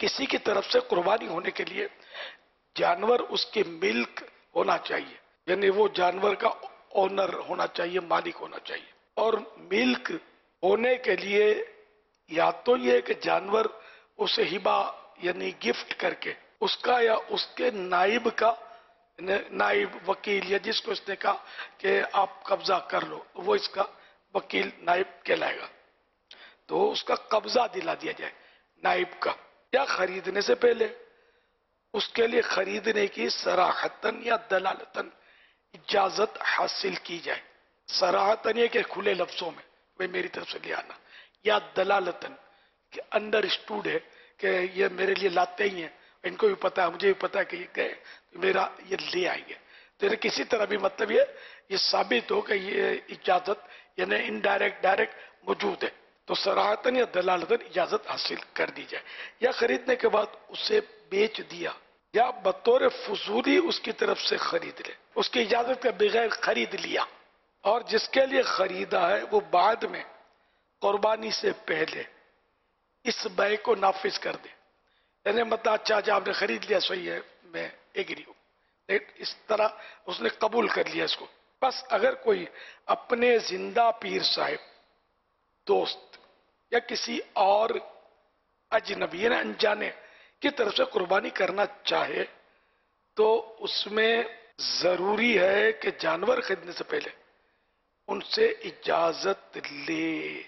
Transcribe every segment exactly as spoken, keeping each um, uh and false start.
کسی کی طرف سے قربانی ہونے کے لیے جانور اس کے ملک ہونا چاہیے، یعنی وہ جانور کا اونر ہونا چاہیے، مالک ہونا چاہیے۔ اور ملک ہونے کے لیے یا تو یہ کہ جانور اسے ہبہ یعنی گفٹ کر کے اس کا یا اس کے نائب کا، نائب وکیل یا جس کو اس نے کہا کہ آپ قبضہ کر لو، وہ اس کا وکیل نائب کہلائے گا، تو اس کا قبضہ دلا دیا جائے نائب کا، یا خریدنے سے پہلے اس کے لیے خریدنے کی صراحتاً یا دلالتاً اجازت حاصل کی جائے۔ صراحتاً یہ کہ کھلے لفظوں میں وہ میری طرف سے لے آنا، یا دلالتاً کہ انڈرسٹوڈ ہے کہ یہ میرے لیے لاتے ہی ہیں، ان کو بھی پتا ہے، مجھے بھی پتا ہے کہ یہ گئے میرا یہ لے آئیں گے، تو کسی طرح بھی مطلب یہ یہ ثابت ہو کہ یہ اجازت یعنی انڈائریکٹ ڈائریکٹ موجود ہے، تو صراحتاً یا دلالتاً اجازت حاصل کر دی جائے۔ یا خریدنے کے بعد اسے بیچ دیا یا بطور فضولی اس کی طرف سے خرید لے، اس کی اجازت کے بغیر خرید لیا، اور جس کے لیے خریدا ہے وہ بعد میں قربانی سے پہلے اس بیع کو نافذ کر دے، یعنی مطلب اچھا اچھا آپ نے خرید لیا، صحیح ہے، میں ایگری ہوں، اس طرح اس نے قبول کر لیا اس کو۔ بس اگر کوئی اپنے زندہ پیر صاحب، دوست یا کسی اور اجنبی یعنی انجانے کی طرف سے قربانی کرنا چاہے تو اس میں ضروری ہے کہ جانور خریدنے سے پہلے ان سے اجازت لے،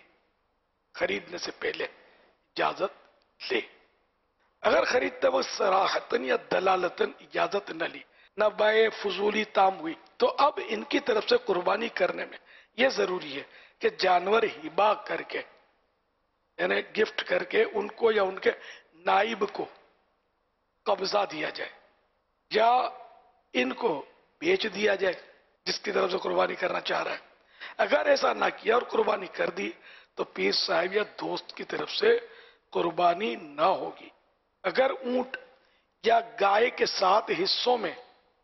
خریدنے سے پہلے اجازت لے۔ اگر خریدتے وقت صراحتاً یا دلالتاً اجازت نہ لی، نہ بیع فضولی تام ہوئی، تو اب ان کی طرف سے قربانی کرنے میں یہ ضروری ہے کہ جانور ہبہ کر کے یعنی گفٹ کر کے ان کو یا ان کے نائب کو قبضہ دیا جائے، یا ان کو بیچ دیا جائے جس کی طرف سے قربانی کرنا چاہ رہا ہے۔ اگر ایسا نہ کیا اور قربانی کر دی تو پیر صاحب یا دوست کی طرف سے قربانی نہ ہوگی۔ اگر اونٹ یا گائے کے سات حصوں میں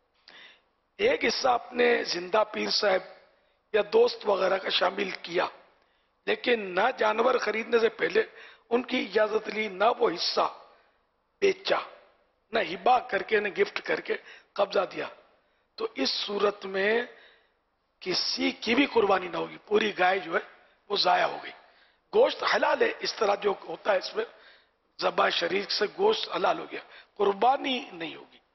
ایک حصہ اپنے زندہ پیر صاحب یا دوست وغیرہ کا شامل کیا، لیکن نہ جانور خریدنے سے پہلے ان کی اجازت لی، نہ وہ حصہ بیچا، نہ ہبہ کر کے نہ گفٹ کر کے قبضہ دیا، تو اس صورت میں کسی کی بھی قربانی نہ ہوگی، پوری گائے جو ہے وہ ضائع ہو گئی۔ گوشت حلال ہے، اس طرح جو ہوتا ہے اس میں ذبح شریک سے گوشت حلال ہو گیا، قربانی نہیں ہوگی۔